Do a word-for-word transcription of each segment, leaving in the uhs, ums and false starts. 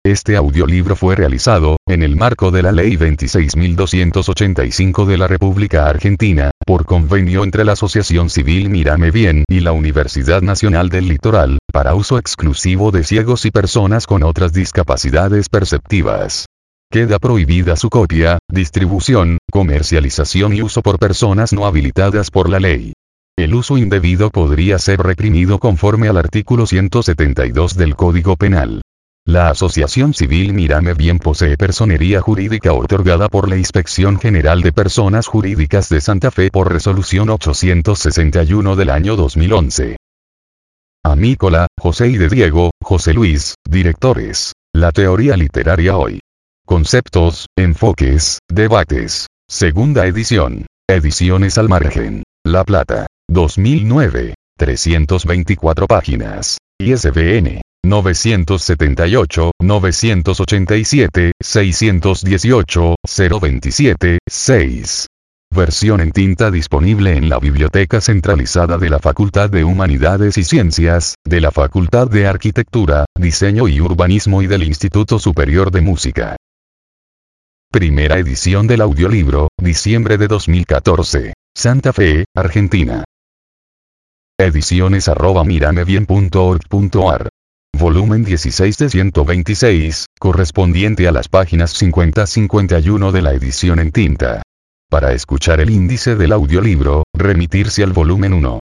Este audiolibro fue realizado, en el marco de la Ley veintiséis mil doscientos ochenta y cinco de la República Argentina, por convenio entre la Asociación Civil Mírame Bien y la Universidad Nacional del Litoral, para uso exclusivo de ciegos y personas con otras discapacidades perceptivas. Queda prohibida su copia, distribución, comercialización y uso por personas no habilitadas por la ley. El uso indebido podría ser reprimido conforme al artículo ciento setenta y dos del Código Penal. La Asociación Civil Mírame Bien posee personería jurídica otorgada por la Inspección General de Personas Jurídicas de Santa Fe por resolución ochocientos sesenta y uno del año dos mil once. Amícola, José y de Diego, José Luis, directores. La teoría literaria hoy. Conceptos, enfoques, debates. Segunda edición. Ediciones al margen. La Plata. dos mil nueve. trescientas veinticuatro páginas. I S B N. novecientos setenta y ocho, novecientos ochenta y siete, seiscientos dieciocho, cero veintisiete, seis. Versión en tinta disponible en la Biblioteca Centralizada de la Facultad de Humanidades y Ciencias, de la Facultad de Arquitectura, Diseño y Urbanismo y del Instituto Superior de Música. Primera edición del audiolibro, diciembre de dos mil catorce. Santa Fe, Argentina. Ediciones arroba miramebien punto org punto ar. Volumen dieciséis de ciento veintiséis, correspondiente a las páginas cincuenta a cincuenta y uno de la edición en tinta. Para escuchar el índice del audiolibro, remitirse al volumen uno.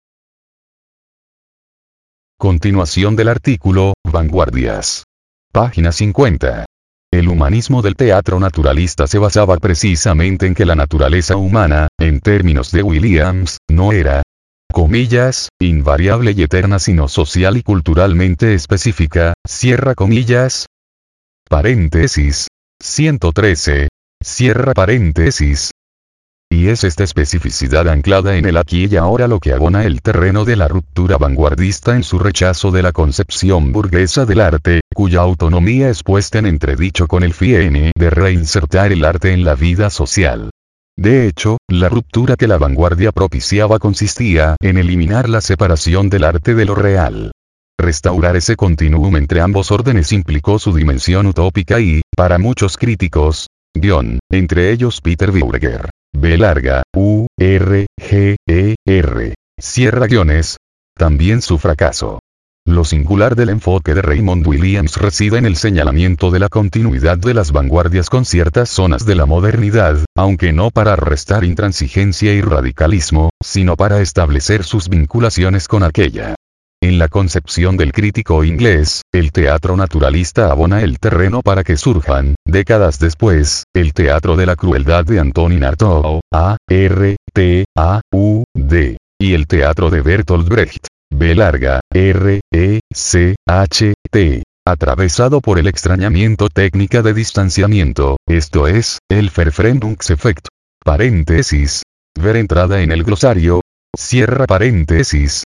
Continuación del artículo, Vanguardias. Página cincuenta. El humanismo del teatro naturalista se basaba precisamente en que la naturaleza humana, en términos de Williams, no era, comillas, invariable y eterna sino social y culturalmente específica, cierra comillas. Paréntesis. ciento trece. Cierra paréntesis. Y es esta especificidad anclada en el aquí y ahora lo que abona el terreno de la ruptura vanguardista en su rechazo de la concepción burguesa del arte, cuya autonomía es puesta en entredicho con el fin de reinsertar el arte en la vida social. De hecho, la ruptura que la vanguardia propiciaba consistía en eliminar la separación del arte de lo real. Restaurar ese continuum entre ambos órdenes implicó su dimensión utópica y, para muchos críticos, guión, entre ellos Peter Bürger, B larga, U, R, G, E, R, cierra guiones, también su fracaso. Lo singular del enfoque de Raymond Williams reside en el señalamiento de la continuidad de las vanguardias con ciertas zonas de la modernidad, aunque no para restar intransigencia y radicalismo, sino para establecer sus vinculaciones con aquella. En la concepción del crítico inglés, el teatro naturalista abona el terreno para que surjan, décadas después, el teatro de la crueldad de Antonin Artaud, A, R, T, A, U, D, y el teatro de Bertolt Brecht, B larga, R, E, C, H, T, atravesado por el extrañamiento técnica de distanciamiento, esto es, el Verfremdungseffekt. Paréntesis. Ver entrada en el glosario. Cierra paréntesis.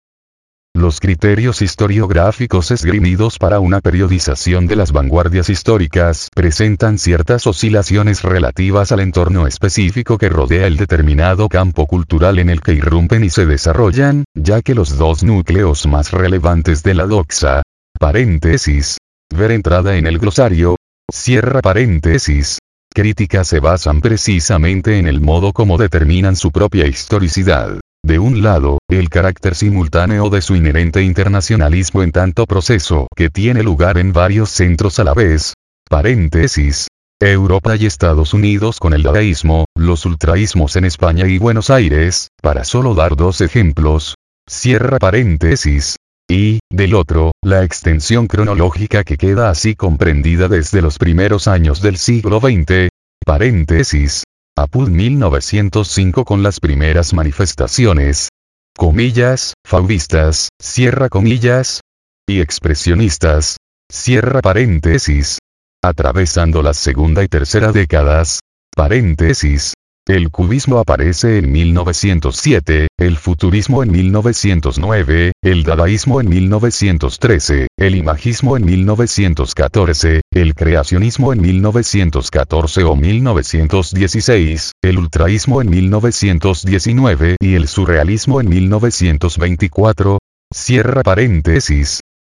Los criterios historiográficos esgrimidos para una periodización de las vanguardias históricas presentan ciertas oscilaciones relativas al entorno específico que rodea el determinado campo cultural en el que irrumpen y se desarrollan, ya que los dos núcleos más relevantes de la doxa, paréntesis, ver entrada en el glosario, cierra paréntesis, crítica se basan precisamente en el modo como determinan su propia historicidad. De un lado, el carácter simultáneo de su inherente internacionalismo en tanto proceso que tiene lugar en varios centros a la vez, paréntesis, Europa y Estados Unidos con el dadaísmo, los ultraísmos en España y Buenos Aires, para solo dar dos ejemplos, cierra paréntesis, y, del otro, la extensión cronológica que queda así comprendida desde los primeros años del siglo veinte, paréntesis, Apud mil novecientos cinco con las primeras manifestaciones, comillas, fauvistas, cierra comillas, y expresionistas, cierra paréntesis, atravesando la segunda y tercera décadas, paréntesis, el cubismo aparece en mil novecientos siete, el futurismo en mil novecientos nueve, el dadaísmo en mil novecientos trece, el imagismo en mil novecientos catorce, el creacionismo en mil novecientos catorce o mil novecientos dieciséis, el ultraísmo en mil novecientos diecinueve y el surrealismo en mil novecientos veinticuatro, cierra paréntesis.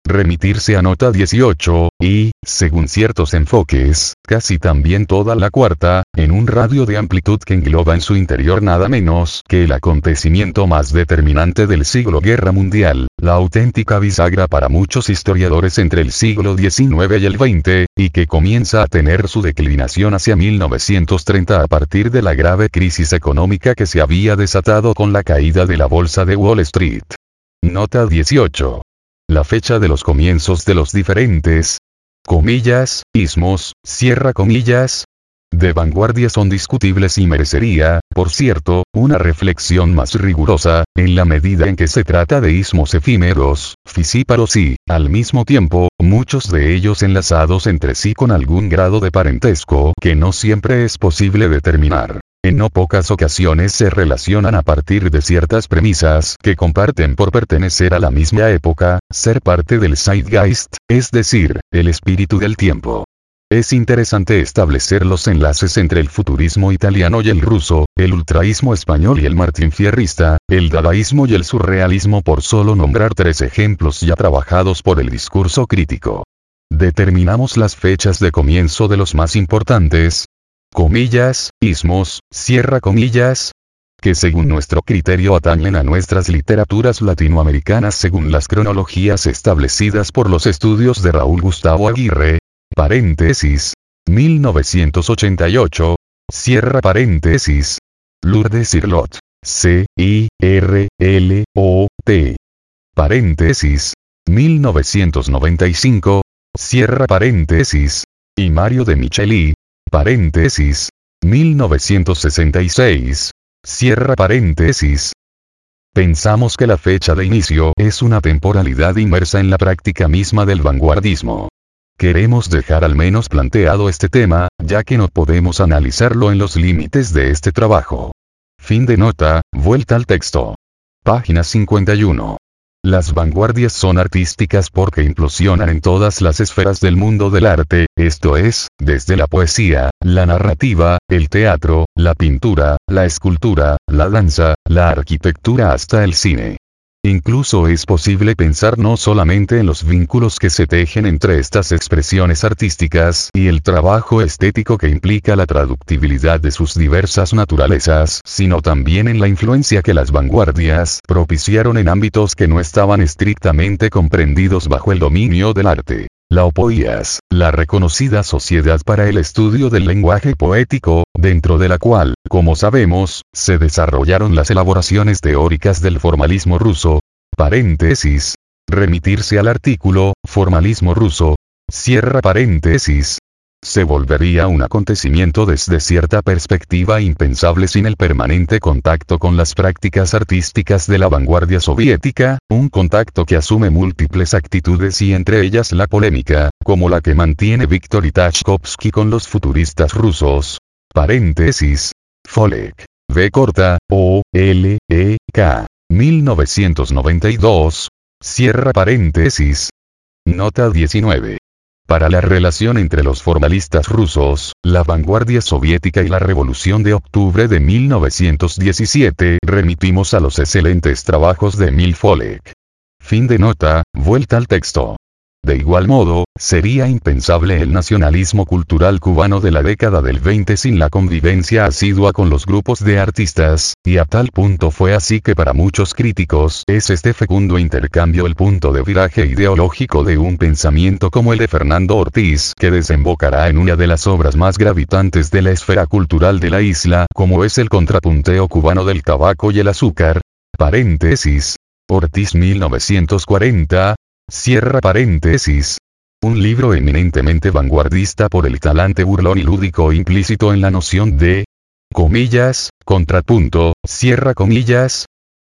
Remitirse a nota dieciocho, y, según ciertos enfoques, casi también toda la cuarta, en un radio de amplitud que engloba en su interior nada menos que el acontecimiento más determinante del siglo Guerra Mundial, la auténtica bisagra para muchos historiadores entre el siglo diecinueve y el veinte, y que comienza a tener su declinación hacia mil novecientos treinta a partir de la grave crisis económica que se había desatado con la caída de la bolsa de Wall Street. Nota dieciocho. La fecha de los comienzos de los diferentes, comillas, ismos, cierra comillas, de vanguardia son discutibles y merecería, por cierto, una reflexión más rigurosa, en la medida en que se trata de ismos efímeros, fisíparos y, al mismo tiempo, muchos de ellos enlazados entre sí con algún grado de parentesco que no siempre es posible determinar. En no pocas ocasiones se relacionan a partir de ciertas premisas que comparten por pertenecer a la misma época, ser parte del Zeitgeist, es decir, el espíritu del tiempo. Es interesante establecer los enlaces entre el futurismo italiano y el ruso, el ultraísmo español y el martinfierrista, el dadaísmo y el surrealismo por solo nombrar tres ejemplos ya trabajados por el discurso crítico. Determinamos las fechas de comienzo de los más importantes, comillas, ismos, cierra comillas, que según nuestro criterio atañen a nuestras literaturas latinoamericanas según las cronologías establecidas por los estudios de Raúl Gustavo Aguirre, paréntesis, mil novecientos ochenta y ocho, cierra paréntesis, Lourdes Cirlot, C, I, R, L, O, T, paréntesis, mil novecientos noventa y cinco, cierra paréntesis, y Mario de Micheli, paréntesis, mil novecientos sesenta y seis, cierra paréntesis. Pensamos que la fecha de inicio es una temporalidad inmersa en la práctica misma del vanguardismo. Queremos dejar al menos planteado este tema, ya que no podemos analizarlo en los límites de este trabajo. Fin de nota, vuelta al texto. Página cincuenta y uno. Las vanguardias son artísticas porque implosionan en todas las esferas del mundo del arte, esto es, desde la poesía, la narrativa, el teatro, la pintura, la escultura, la danza, la arquitectura hasta el cine. Incluso es posible pensar no solamente en los vínculos que se tejen entre estas expresiones artísticas y el trabajo estético que implica la traductibilidad de sus diversas naturalezas, sino también en la influencia que las vanguardias propiciaron en ámbitos que no estaban estrictamente comprendidos bajo el dominio del arte. La OPOIAS, la reconocida Sociedad para el Estudio del Lenguaje Poético, dentro de la cual, como sabemos, se desarrollaron las elaboraciones teóricas del formalismo ruso, paréntesis, remitirse al artículo, formalismo ruso, cierra paréntesis, se volvería un acontecimiento desde cierta perspectiva impensable sin el permanente contacto con las prácticas artísticas de la vanguardia soviética, un contacto que asume múltiples actitudes y entre ellas la polémica, como la que mantiene Víctor Tachkovsky con los futuristas rusos, paréntesis, Folek, V corta, O, L, E, K, mil novecientos noventa y dos, cierra paréntesis. Nota diecinueve. Para la relación entre los formalistas rusos, la vanguardia soviética y la Revolución de Octubre de mil novecientos diecisiete, remitimos a los excelentes trabajos de Emil Folek. Fin de nota, vuelta al texto. De igual modo, sería impensable el nacionalismo cultural cubano de la década del veinte sin la convivencia asidua con los grupos de artistas, y a tal punto fue así que para muchos críticos es este fecundo intercambio el punto de viraje ideológico de un pensamiento como el de Fernando Ortiz que desembocará en una de las obras más gravitantes de la esfera cultural de la isla, como es el contrapunteo cubano del tabaco y el azúcar, paréntesis, Ortiz mil novecientos cuarenta, cierra paréntesis. Un libro eminentemente vanguardista por el talante burlón y lúdico implícito en la noción de, comillas, contrapunto, cierra comillas.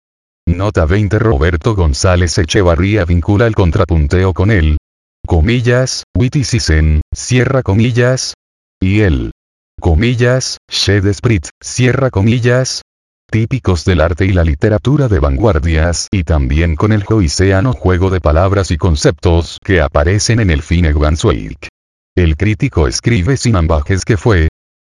Nota veinte. Roberto González Echevarría vincula el contrapunteo con el, comillas, witticism, cierra comillas, y el, comillas, chef d'esprit, cierra comillas, típicos del arte y la literatura de vanguardias, y también con el joyceano juego de palabras y conceptos que aparecen en el Finnegan Zweig. El crítico escribe sin ambajes que fue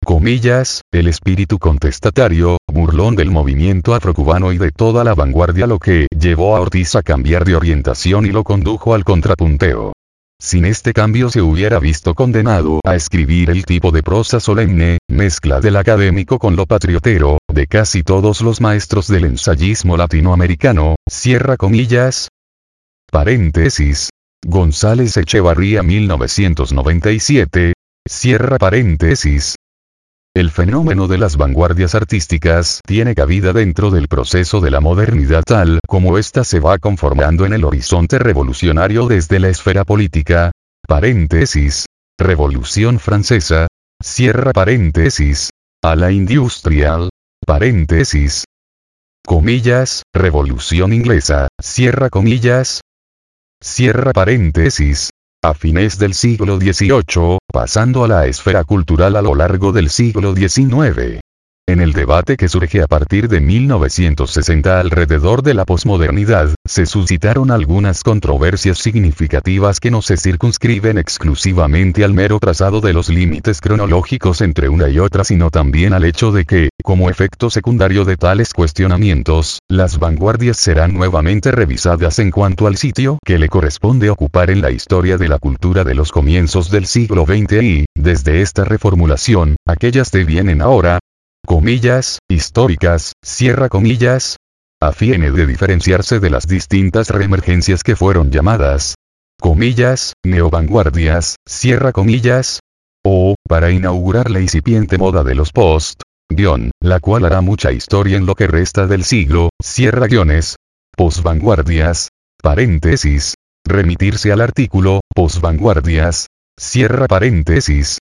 comillas, el espíritu contestatario, burlón del movimiento afrocubano y de toda la vanguardia, lo que llevó a Ortiz a cambiar de orientación y lo condujo al contrapunteo. Sin este cambio se hubiera visto condenado a escribir el tipo de prosa solemne, mezcla del académico con lo patriotero, de casi todos los maestros del ensayismo latinoamericano, cierra comillas. Paréntesis. González Echevarría mil novecientos noventa y siete, cierra paréntesis. El fenómeno de las vanguardias artísticas tiene cabida dentro del proceso de la modernidad tal como ésta se va conformando en el horizonte revolucionario desde la esfera política, paréntesis, Revolución Francesa, cierra paréntesis, a la industrial, paréntesis, comillas, Revolución Inglesa, cierra comillas, cierra paréntesis, a fines del siglo dieciocho, pasando a la esfera cultural a lo largo del siglo diecinueve. En el debate que surge a partir de mil novecientos sesenta alrededor de la posmodernidad, se suscitaron algunas controversias significativas que no se circunscriben exclusivamente al mero trazado de los límites cronológicos entre una y otra, sino también al hecho de que, como efecto secundario de tales cuestionamientos, las vanguardias serán nuevamente revisadas en cuanto al sitio que le corresponde ocupar en la historia de la cultura de los comienzos del siglo veinte y, desde esta reformulación, aquellas que vienen ahora, comillas, históricas, cierra comillas, a fin de diferenciarse de las distintas reemergencias que fueron llamadas, comillas, neovanguardias, cierra comillas, o, para inaugurar la incipiente moda de los post, guión, la cual hará mucha historia en lo que resta del siglo, cierra guiones, posvanguardias, paréntesis, remitirse al artículo, posvanguardias, cierra paréntesis.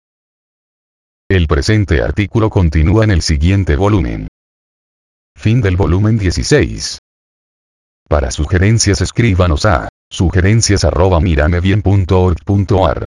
El presente artículo continúa en el siguiente volumen. Fin del volumen dieciséis. Para sugerencias escríbanos a sugerencias arroba miramebien punto org punto ar.